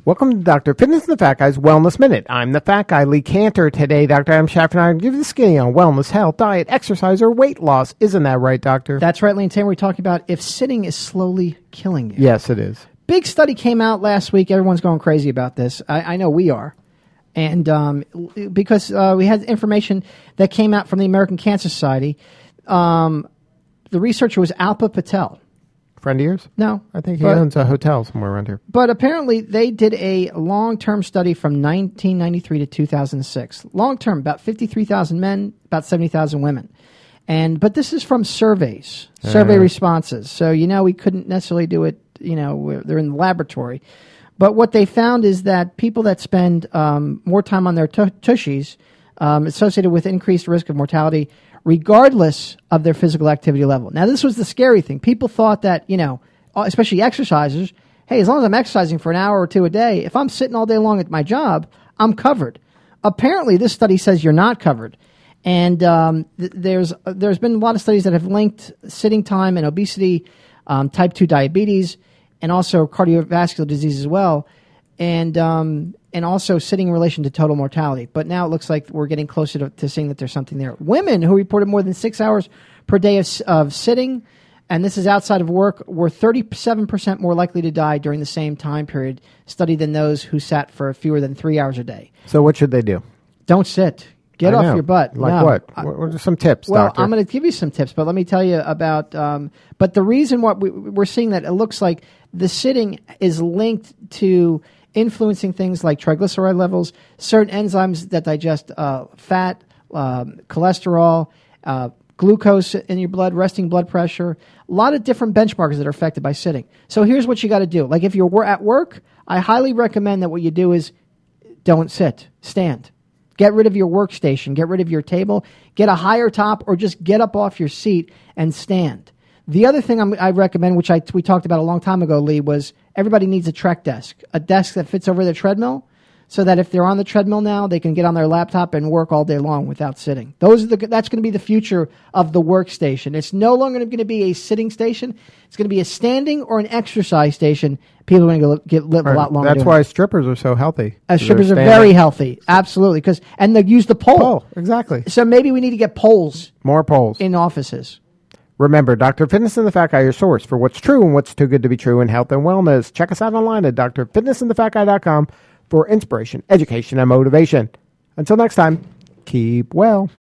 Welcome to Dr. Fitness and the Fat Guy's Wellness Minute. I'm the Fat Guy, Lee Cantor. Today, Dr. Adam Schaffer and I will give you the skinny on wellness, health, diet, exercise, or weight loss. Isn't that right, Doctor? That's right, Lee. And today we're talking about if sitting is slowly killing you. Yes, it is. Big study came out last week. Everyone's going crazy about this. I know we are. And because we had information that came out from the American Cancer Society. The researcher was Alpa Patel. Friend of yours? No. I think he owns a hotel somewhere around here. But apparently they did a long-term study from 1993 to 2006. Long-term, about 53,000 men, about 70,000 women. But this is from surveys, survey responses. So, we couldn't necessarily do it, they're in the laboratory. But what they found is that people that spend more time on their tushies associated with increased risk of mortality regardless of their physical activity level. Now, this was the scary thing. People thought that, especially exercisers, hey, as long as I'm exercising for an hour or two a day, if I'm sitting all day long at my job, I'm covered. Apparently, this study says you're not covered. And there's been a lot of studies that have linked sitting time and obesity, type 2 diabetes, and also cardiovascular disease as well, and also sitting in relation to total mortality. But now it looks like we're getting closer to seeing that there's something there. Women who reported more than 6 hours per day of sitting, and this is outside of work, were 37% more likely to die during the same time period studied than those who sat for fewer than 3 hours a day. So what should they do? Don't sit. Get off your butt. What? What are some tips, Doctor? I'm going to give you some tips, but let me tell you about... but the reason what we're seeing that it looks like the sitting is linked to influencing things like triglyceride levels, certain enzymes that digest fat, cholesterol, glucose in your blood, resting blood pressure, a lot of different benchmarks that are affected by sitting. So here's what you got to do. Like if you're at work, I highly recommend that what you do is don't sit, stand. Get rid of your workstation, get rid of your table, get a higher top, or just get up off your seat and stand. The other thing I recommend, which we talked about a long time ago, Lee, was everybody needs a Trek desk, a desk that fits over their treadmill, so that if they're on the treadmill now, they can get on their laptop and work all day long without sitting. That's going to be the future of the workstation. It's no longer going to be a sitting station. It's going to be a standing or an exercise station. People are going to live a lot longer. That's why strippers are so healthy. Strippers are very healthy, absolutely, and they use the pole. Exactly. So maybe we need to get poles. More poles in offices. Remember, Dr. Fitness and the Fat Guy, your source for what's true and what's too good to be true in health and wellness. Check us out online at drfitnessandthefatguy.com for inspiration, education, and motivation. Until next time, keep well.